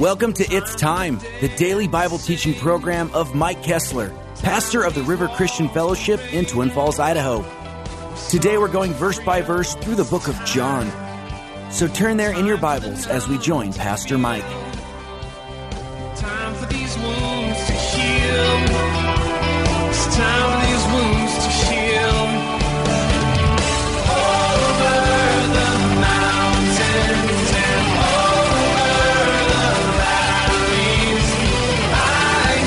Welcome to It's Time, the daily Bible teaching program of Mike Kessler, pastor of the River Christian Fellowship in Twin Falls, Idaho. Today we're going verse by verse through the book of John. So turn there in your Bibles as we join Pastor Mike. Time for these wounds to heal. It's time for these wounds to heal. Over the mountains and over the valleys, I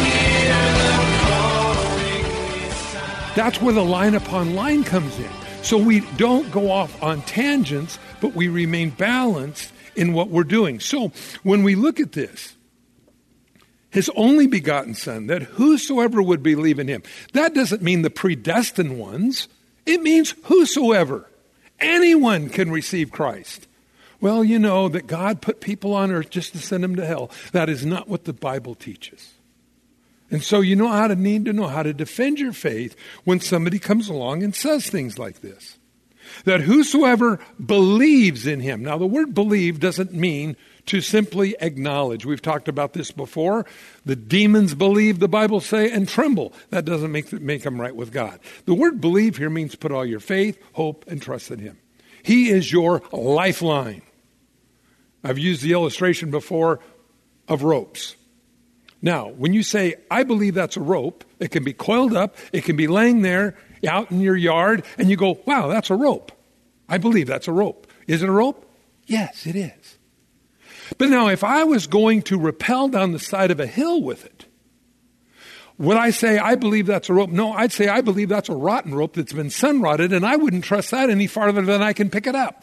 hear the calling. That's where the line upon line comes in. So we don't go off on tangents, but we remain balanced in what we're doing. So when we look at this, his only begotten Son, that whosoever would believe in him. That doesn't mean the predestined ones. It means whosoever. Anyone can receive Christ. Well, you know that God put people on earth just to send them to hell. That is not what the Bible teaches. And so you need to know how to defend your faith when somebody comes along and says things like this. That whosoever believes in him. Now, the word believe doesn't mean to simply acknowledge. We've talked about this before. The demons believe, the Bible say, and tremble. That doesn't make them right with God. The word believe here means put all your faith, hope, and trust in him. He is your lifeline. I've used the illustration before of ropes. Now, when you say, I believe that's a rope, it can be coiled up, it can be laying there out in your yard, and you go, wow, that's a rope. I believe that's a rope. Is it a rope? Yes, it is. But now, if I was going to rappel down the side of a hill with it, would I say, I believe that's a rope? No, I'd say, I believe that's a rotten rope that's been sun-rotted, and I wouldn't trust that any farther than I can pick it up.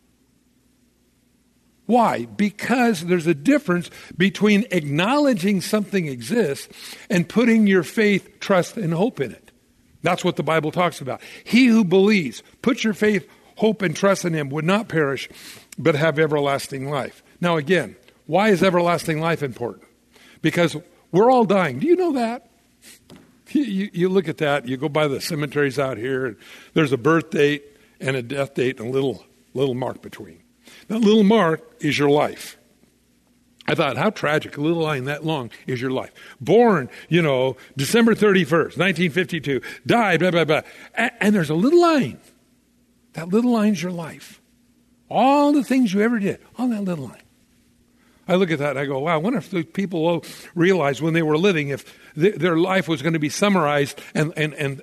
Why? Because there's a difference between acknowledging something exists and putting your faith, trust, and hope in it. That's what the Bible talks about. He who believes, put your faith, hope, and trust in him would not perish, but have everlasting life. Now again, why is everlasting life important? Because we're all dying. Do you know that? You look at that, you go by the cemeteries out here, and there's a birth date and a death date and a little mark between. That little mark is your life. I thought, how tragic, a little line that long is your life. Born, December 31st, 1952, died, blah, blah, blah. And there's a little line. That little line's your life. All the things you ever did on that little line. I look at that and I go, wow, I wonder if the people realized when they were living if their life was going to be summarized and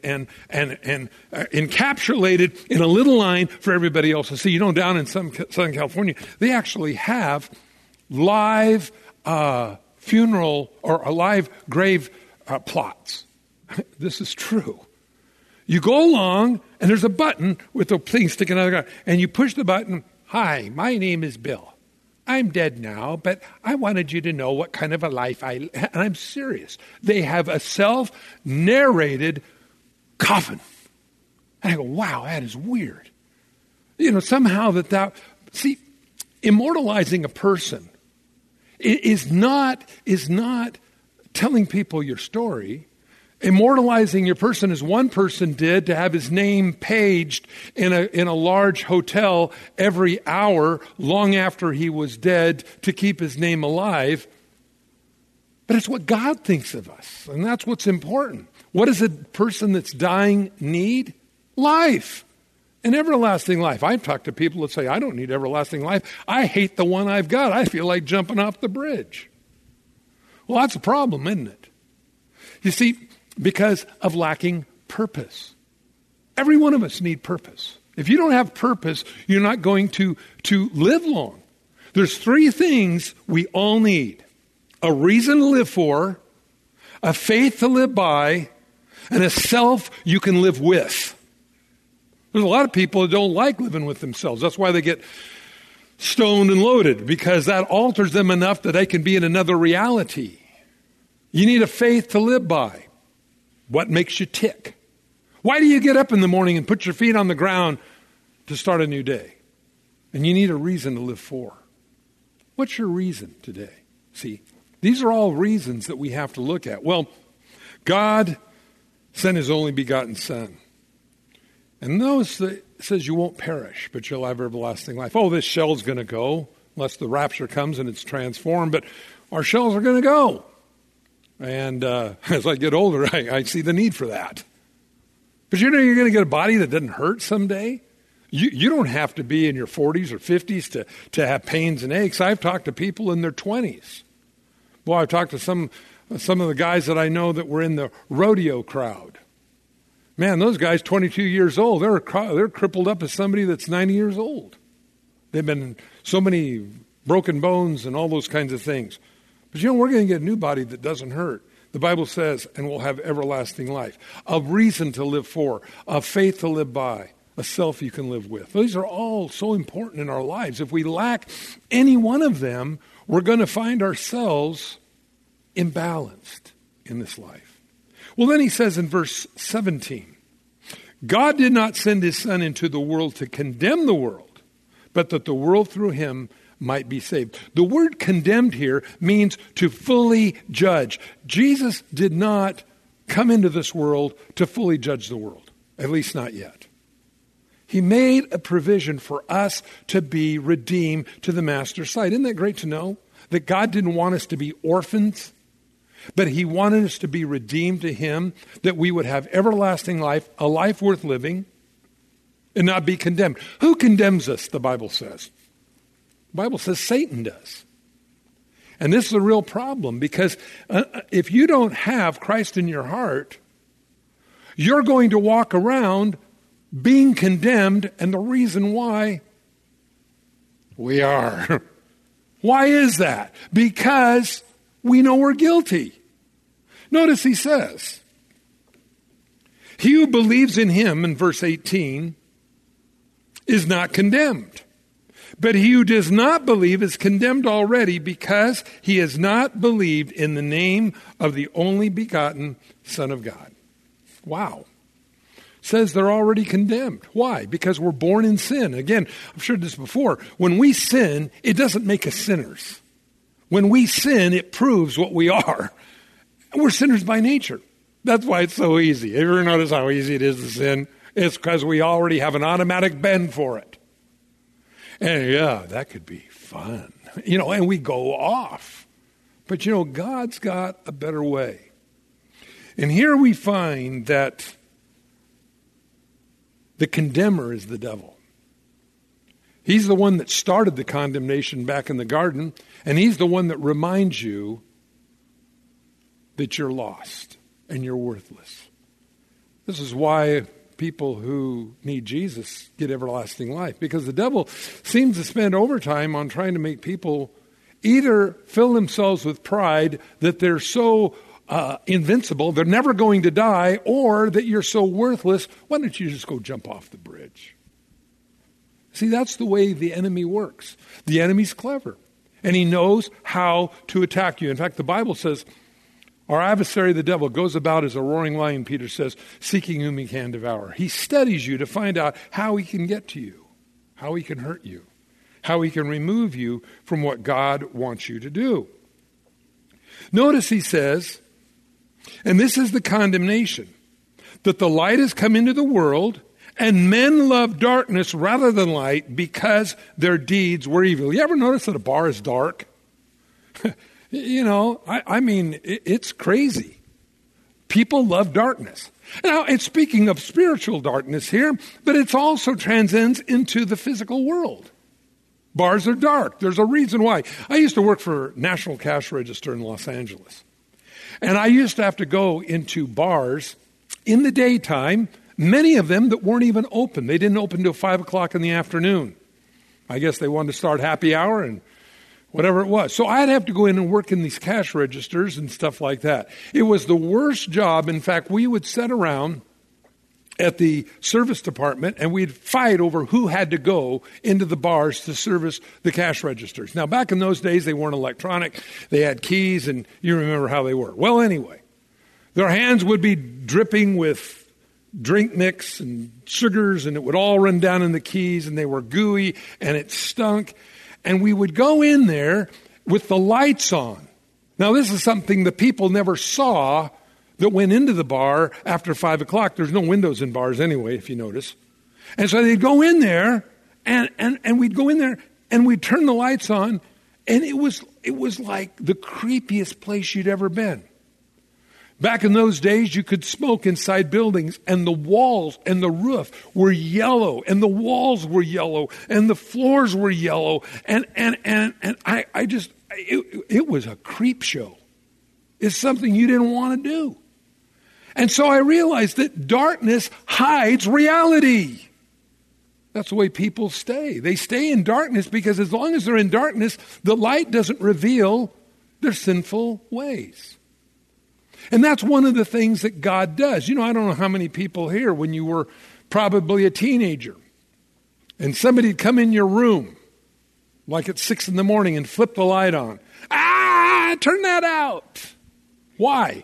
encapsulated in a little line for everybody else to see. Down in Southern California, they actually have live funeral or live grave plots. This is true. You go along and there's a button with a thing sticking out of the ground, and you push the button. Hi, my name is Bill. I'm dead now, but I wanted you to know what kind of a life and I'm serious. They have a self-narrated coffin. And I go, wow, that is weird. Somehow see, immortalizing a person is not telling people your story. Immortalizing your person, as one person did, to have his name paged in a large hotel every hour long after he was dead to keep his name alive. But it's what God thinks of us, and that's what's important. What does a person that's dying need? Life. An everlasting life. I've talked to people that say, I don't need everlasting life. I hate the one I've got. I feel like jumping off the bridge. Well, that's a problem, isn't it? You see, because of lacking purpose. Every one of us need purpose. If you don't have purpose, you're not going to live long. There's three things we all need. A reason to live for, a faith to live by, and a self you can live with. There's a lot of people that don't like living with themselves. That's why they get stoned and loaded, because that alters them enough that they can be in another reality. You need a faith to live by. What makes you tick? Why do you get up in the morning and put your feet on the ground to start a new day? And you need a reason to live for. What's your reason today? See, these are all reasons that we have to look at. Well, God sent his only begotten Son. And notice that it says you won't perish, but you'll have everlasting life. Oh, this shell's going to go unless the rapture comes and it's transformed. But our shells are going to go. And as I get older, I see the need for that. But you know you're going to get a body that doesn't hurt someday? You don't have to be in your 40s or 50s to have pains and aches. I've talked to people in their 20s. Well, I've talked to some of the guys that I know that were in the rodeo crowd. Man, those guys, 22 years old, they're crippled up as somebody that's 90 years old. They've been so many broken bones and all those kinds of things. But you know, we're going to get a new body that doesn't hurt. The Bible says, and we'll have everlasting life, a reason to live for, a faith to live by, a self you can live with. These are all so important in our lives. If we lack any one of them, we're going to find ourselves imbalanced in this life. Well, then he says in verse 17, God did not send his Son into the world to condemn the world, but that the world through him might be saved. The word condemned here means to fully judge. Jesus did not come into this world to fully judge the world, at least not yet. He made a provision for us to be redeemed to the Master's side. Isn't that great to know? That God didn't want us to be orphans, but he wanted us to be redeemed to him, that we would have everlasting life, a life worth living, and not be condemned. Who condemns us, the Bible says? The Bible says Satan does. And this is a real problem, because if you don't have Christ in your heart, you're going to walk around being condemned, and the reason why we are. Why is that? Because we know we're guilty. Notice he says, he who believes in him, in verse 18, is not condemned. But he who does not believe is condemned already, because he has not believed in the name of the only begotten Son of God. Wow. Says they're already condemned. Why? Because we're born in sin. Again, I've shared this before. When we sin, it doesn't make us sinners. When we sin, it proves what we are. We're sinners by nature. That's why it's so easy. Have you ever noticed how easy it is to sin? It's because we already have an automatic bend for it. And yeah, that could be fun. And we go off. But God's got a better way. And here we find that the condemner is the devil. He's the one that started the condemnation back in the garden, and he's the one that reminds you that you're lost and you're worthless. This is why people who need Jesus get everlasting life, because the devil seems to spend overtime on trying to make people either fill themselves with pride that they're so invincible, they're never going to die, or that you're so worthless, why don't you just go jump off the bridge? See, that's the way the enemy works. The enemy's clever, and he knows how to attack you. In fact, the Bible says, our adversary, the devil, goes about as a roaring lion, Peter says, seeking whom he can devour. He studies you to find out how he can get to you, how he can hurt you, how he can remove you from what God wants you to do. Notice he says, and this is the condemnation, that the light has come into the world, and men love darkness rather than light because their deeds were evil. You ever notice that a bar is dark? It's crazy. People love darkness. Now, it's speaking of spiritual darkness here, but it also transcends into the physical world. Bars are dark. There's a reason why. I used to work for National Cash Register in Los Angeles. And I used to have to go into bars in the daytime, many of them that weren't even open. They didn't open till 5 o'clock in the afternoon. I guess they wanted to start happy hour and whatever it was. So I'd have to go in and work in these cash registers and stuff like that. It was the worst job. In fact, we would sit around at the service department and we'd fight over who had to go into the bars to service the cash registers. Now, back in those days, they weren't electronic. They had keys, and you remember how they were. Well, anyway, their hands would be dripping with drink mix and sugars, and it would all run down in the keys, and they were gooey, and it stunk. And we would go in there with the lights on. Now, this is something the people never saw that went into the bar after 5 o'clock. There's no windows in bars anyway, if you notice. And so they'd go in there, and we'd go in there, and we'd turn the lights on, and it was it was like the creepiest place you'd ever been. Back in those days, you could smoke inside buildings, and the walls and the roof were yellow, and the walls were yellow, and the floors were yellow, and it was a creep show. It's something you didn't want to do. And so I realized that darkness hides reality. That's the way people stay. They stay in darkness because as long as they're in darkness, the light doesn't reveal their sinful ways. And that's one of the things that God does. You know, I don't know how many people here, when you were probably a teenager, and somebody'd come in your room, like at 6 a.m, and flip the light on. Turn that out. Why?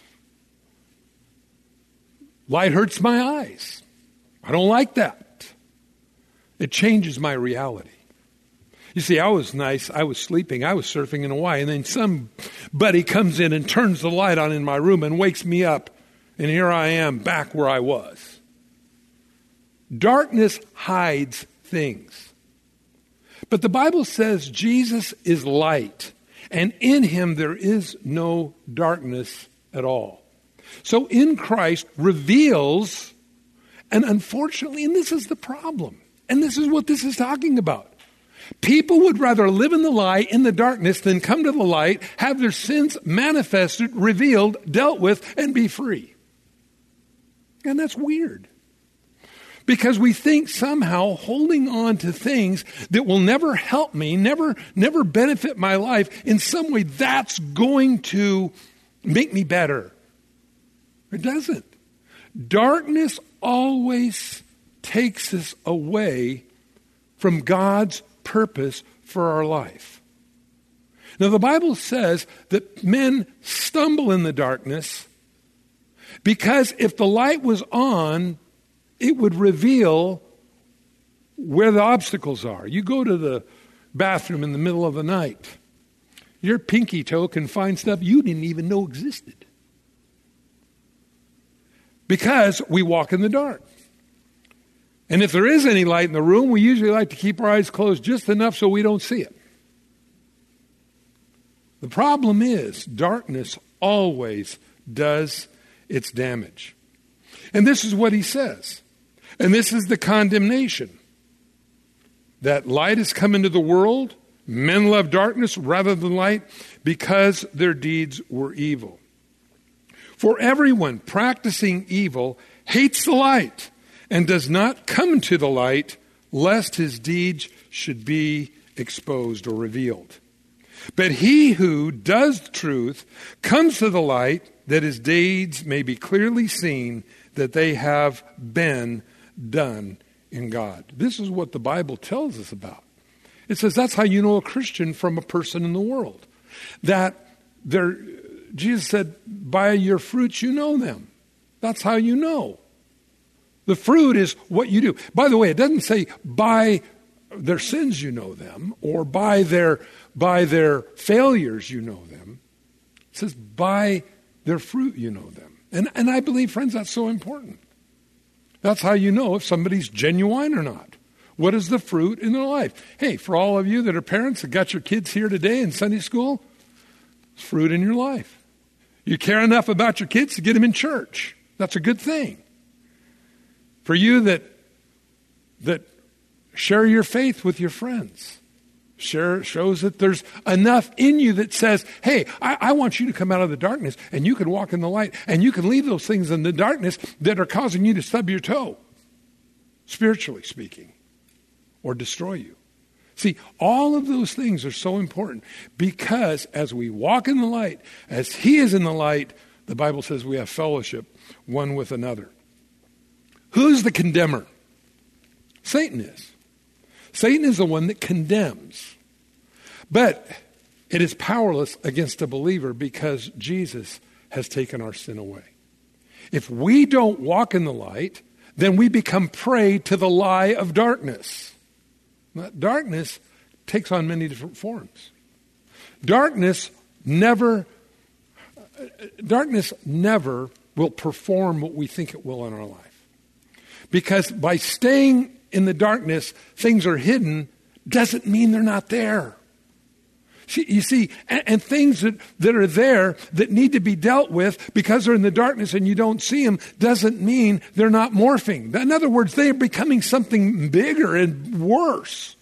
Light hurts my eyes. I don't like that. It changes my reality. You see, I was nice. I was sleeping. I was surfing in Hawaii. And then somebody comes in and turns the light on in my room and wakes me up. And here I am back where I was. Darkness hides things. But the Bible says Jesus is light. And in him there is no darkness at all. So in Christ reveals, and unfortunately, and this is the problem, and this is what this is talking about. People would rather live in the lie, in the darkness, than come to the light, have their sins manifested, revealed, dealt with, and be free. And that's weird. Because we think somehow holding on to things that will never help me, never benefit my life, in some way that's going to make me better. It doesn't. Darkness always takes us away from God's purpose for our life. Now, the Bible says that men stumble in the darkness because if the light was on, it would reveal where the obstacles are. You go to the bathroom in the middle of the night. Your pinky toe can find stuff you didn't even know existed. Because we walk in the dark. And if there is any light in the room, we usually like to keep our eyes closed just enough so we don't see it. The problem is, darkness always does its damage. And this is what he says. And this is the condemnation. That light has come into the world. Men love darkness rather than light because their deeds were evil. For everyone practicing evil hates the light and does not come to the light, lest his deeds should be exposed or revealed. But he who does the truth comes to the light, that his deeds may be clearly seen, that they have been done in God. This is what the Bible tells us about. It says that's how you know a Christian from a person in the world. Jesus said, by your fruits you know them. That's how you know. The fruit is what you do. By the way, it doesn't say by their sins you know them, or by their failures you know them. It says by their fruit you know them. And I believe, friends, that's so important. That's how you know if somebody's genuine or not. What is the fruit in their life? Hey, for all of you that are parents that got your kids here today in Sunday school, it's fruit in your life. You care enough about your kids to get them in church. That's a good thing. For you that share your faith with your friends, shows that there's enough in you that says, hey, I want you to come out of the darkness and you can walk in the light and you can leave those things in the darkness that are causing you to stub your toe, spiritually speaking, or destroy you. See, all of those things are so important because as we walk in the light, as he is in the light, the Bible says we have fellowship one with another. Who's the condemner? Satan is. Satan is the one that condemns. But it is powerless against a believer because Jesus has taken our sin away. If we don't walk in the light, then we become prey to the lie of darkness. Now, darkness takes on many different forms. Darkness never will perform what we think it will in our life. Because by staying in the darkness, things are hidden, doesn't mean they're not there. You see, and things that are there that need to be dealt with because they're in the darkness and you don't see them doesn't mean they're not morphing. In other words, they are becoming something bigger and worse.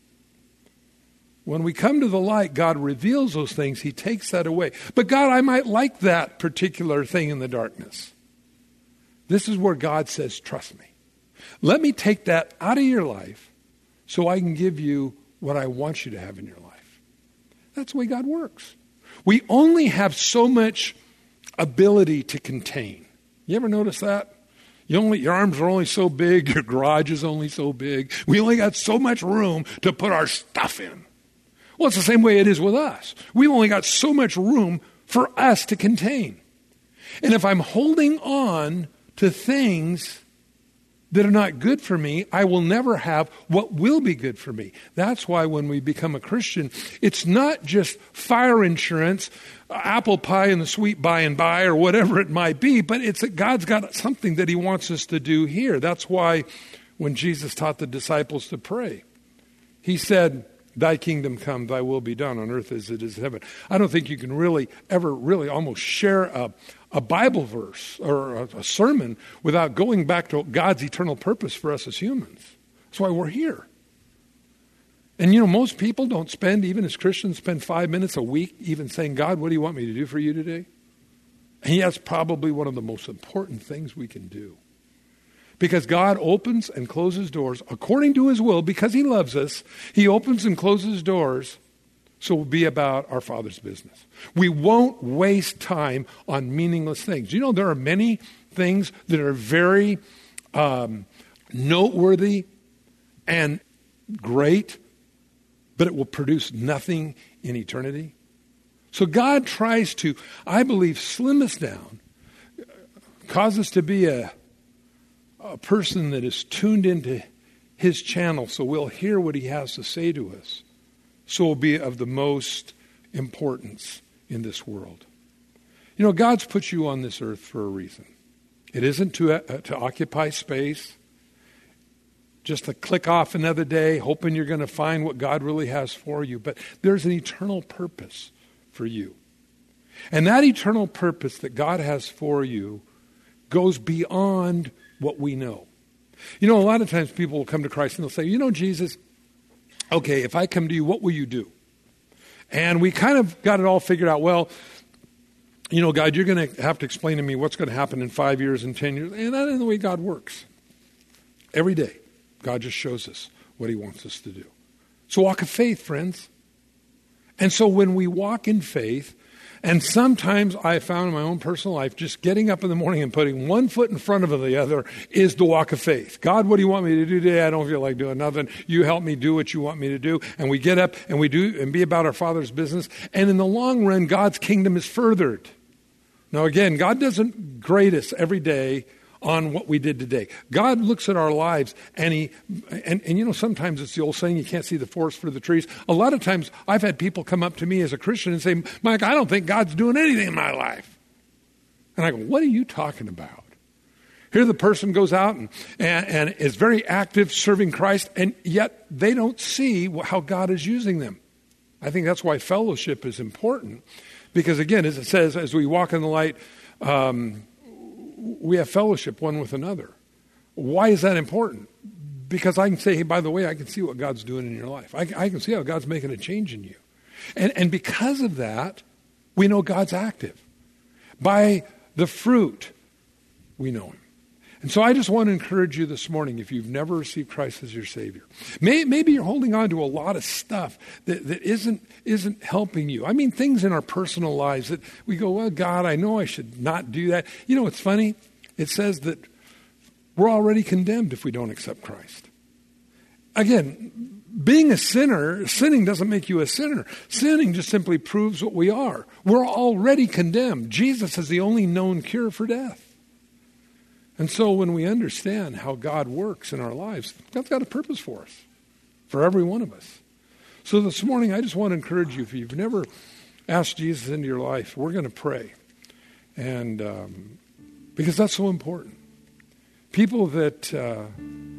When we come to the light, God reveals those things. He takes that away. But God, I might like that particular thing in the darkness. This is where God says, trust me. Let me take that out of your life so I can give you what I want you to have in your life. That's the way God works. We only have so much ability to contain. You ever notice that? Your arms are only so big. Your garage is only so big. We only got so much room to put our stuff in. Well, it's the same way it is with us. We've only got so much room for us to contain. And if I'm holding on to things that are not good for me, I will never have what will be good for me. That's why when we become a Christian, it's not just fire insurance, apple pie and the sweet by and by, or whatever it might be, but it's that God's got something that he wants us to do here. That's why when Jesus taught the disciples to pray, he said, thy kingdom come, thy will be done on earth as it is in heaven. I don't think you can ever almost share a Bible verse or a sermon without going back to God's eternal purpose for us as humans. That's why we're here. And most people don't spend, even as Christians, spend 5 minutes a week even saying, God, what do you want me to do for you today? And that's probably one of the most important things we can do. Because God opens and closes doors according to his will, because he loves us. He opens and closes doors, so we'll be about our Father's business. We won't waste time on meaningless things. There are many things that are very noteworthy and great, but it will produce nothing in eternity. So God tries to, I believe, slim us down, cause us to be a person that is tuned into his channel so we'll hear what he has to say to us. So will be of the most importance in this world. God's put you on this earth for a reason. It isn't to occupy space, just to click off another day, hoping you're going to find what God really has for you. But there's an eternal purpose for you. And that eternal purpose that God has for you goes beyond what we know. A lot of times people will come to Christ and they'll say, Jesus, okay, if I come to you, what will you do? And we kind of got it all figured out. Well, God, you're going to have to explain to me what's going to happen in 5 years and 10 years. And that isn't the way God works. Every day, God just shows us what he wants us to do. It's a walk of faith, friends. And so when we walk in faith, and sometimes I found in my own personal life, just getting up in the morning and putting one foot in front of the other is the walk of faith. God, what do you want me to do today? I don't feel like doing nothing. You help me do what you want me to do. And we get up and we do and be about our Father's business. And in the long run, God's kingdom is furthered. Now again, God doesn't grade us every day on what we did today. God looks at our lives and sometimes it's the old saying, you can't see the forest for the trees. A lot of times I've had people come up to me as a Christian and say, Mike, I don't think God's doing anything in my life. And I go, what are you talking about? Here the person goes out and is very active serving Christ, and yet they don't see how God is using them. I think that's why fellowship is important. Because again, as it says, as we walk in the light, we have fellowship one with another. Why is that important? Because I can say, hey, by the way, I can see what God's doing in your life. I can see how God's making a change in you. And because of that, we know God's active. By the fruit, we know him. And so I just want to encourage you this morning, if you've never received Christ as your Savior, maybe you're holding on to a lot of stuff that isn't helping you. I mean, things in our personal lives that we go, well, God, I know I should not do that. It's funny. It says that we're already condemned if we don't accept Christ. Again, being a sinner, sinning doesn't make you a sinner. Sinning just simply proves what we are. We're already condemned. Jesus is the only known cure for death. And so when we understand how God works in our lives, God's got a purpose for us, for every one of us. So this morning, I just want to encourage you, if you've never asked Jesus into your life, we're going to pray. And because that's so important. People that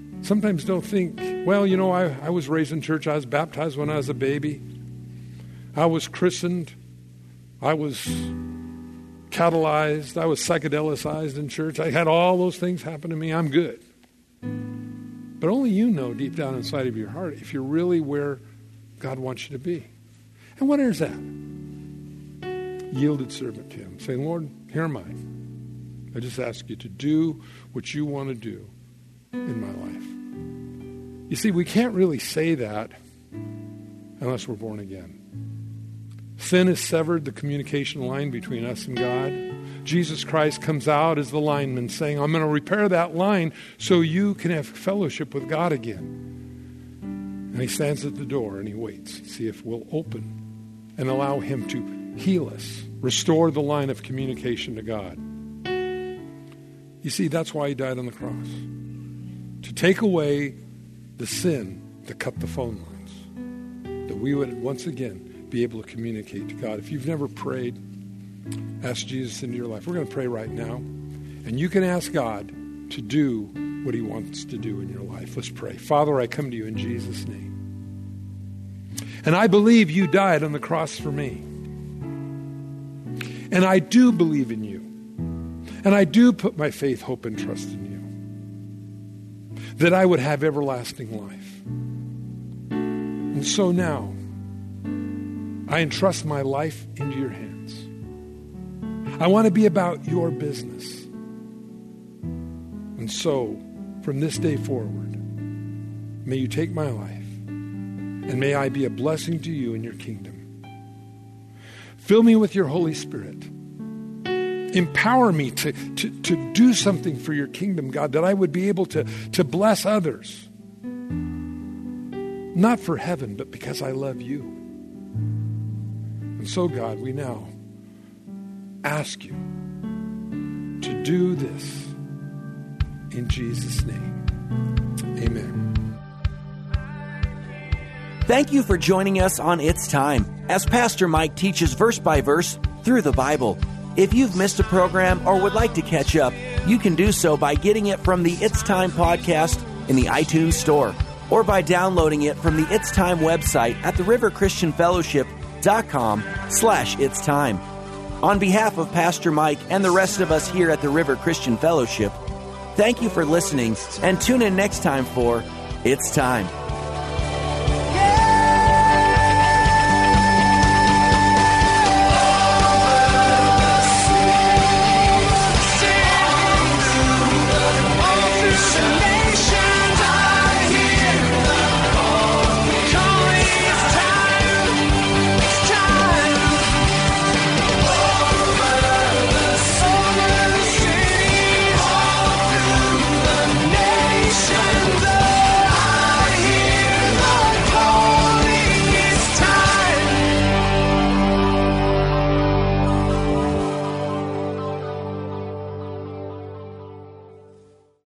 sometimes don't think, well, I was raised in church, I was baptized when I was a baby. I was christened. I was catalyzed. I was psychedelicized in church. I had all those things happen to me. I'm good. But only you know deep down inside of your heart if you're really where God wants you to be. And what is that? Yielded servant to him. Saying, Lord, here am I. I just ask you to do what you want to do in my life. You see, we can't really say that unless we're born again. Sin has severed the communication line between us and God. Jesus Christ comes out as the lineman saying, I'm going to repair that line so you can have fellowship with God again. And he stands at the door and he waits to see if we'll open and allow him to heal us, restore the line of communication to God. You see, that's why he died on the cross. To take away the sin that cut the phone lines. That we would once again be able to communicate to God. If you've never prayed, ask Jesus into your life. We're going to pray right now. And you can ask God to do what he wants to do in your life. Let's pray. Father, I come to you in Jesus' name. And I believe you died on the cross for me. And I do believe in you. And I do put my faith, hope, and trust in you. That I would have everlasting life. And so now, I entrust my life into your hands. I want to be about your business. And so, from this day forward, may you take my life and may I be a blessing to you in your kingdom. Fill me with your Holy Spirit. Empower me to do something for your kingdom, God, that I would be able to bless others. Not for heaven, but because I love you. And so, God, we now ask you to do this in Jesus' name. Amen. Thank you for joining us on It's Time, as Pastor Mike teaches verse by verse through the Bible. If you've missed a program or would like to catch up, you can do so by getting it from the It's Time podcast in the iTunes Store, or by downloading it from the It's Time website at theriverchristianfellowship.com/It's Time. On behalf of Pastor Mike and the rest of us here at the River Christian Fellowship, thank you for listening, and tune in next time for It's Time.